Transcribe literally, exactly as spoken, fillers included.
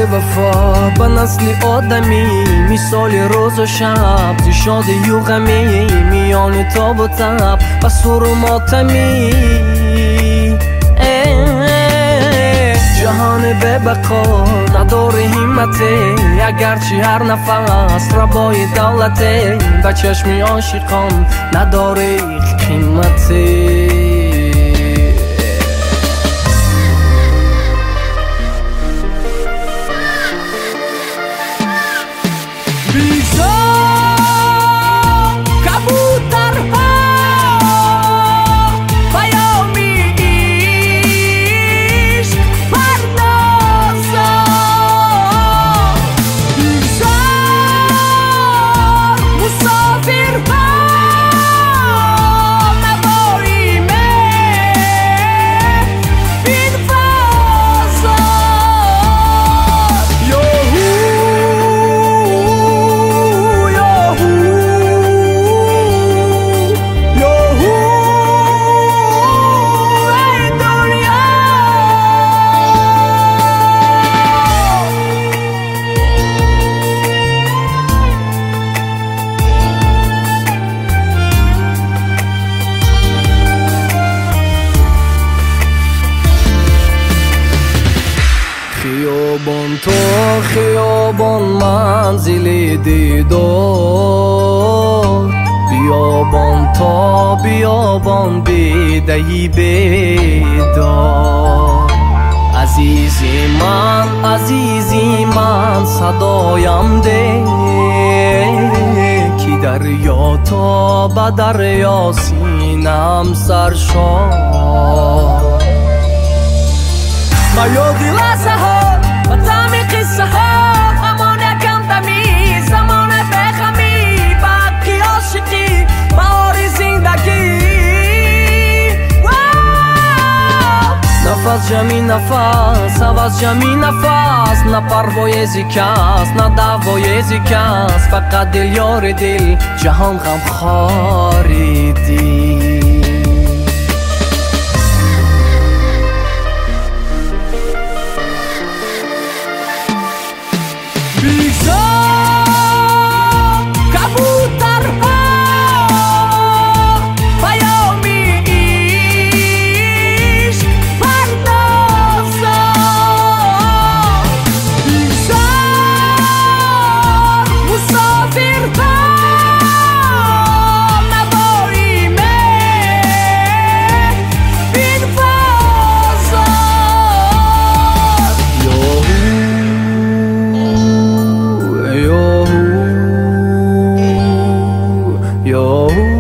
وفا به نسل آدمی، مثال روز و شب، زی شادی و غمی، میان تاب و تب و سر و ماتمی. جهان به بقا نداره همته، اگرچه هر نفس ربای دولته، و چشمی عاشقان نداره قیمته. خیابان تو خیابان منزل دیدار، بیابان تا بیابان بدهی بیدار. عزیزی من عزیزی من صدایم ده، کی دریا تا به دریا سینم سرشار. ما یادی لحظه ها و طعم قصه ها، همان یکم تمیز زمان بخمی، باقی عاشقی بهار زندگی. نفس جمی نفس عوض جمی نفس، نه پروای زیکاست نه دوای زیکاست، فقط دل یار دل جهان غم خاری دی. Yo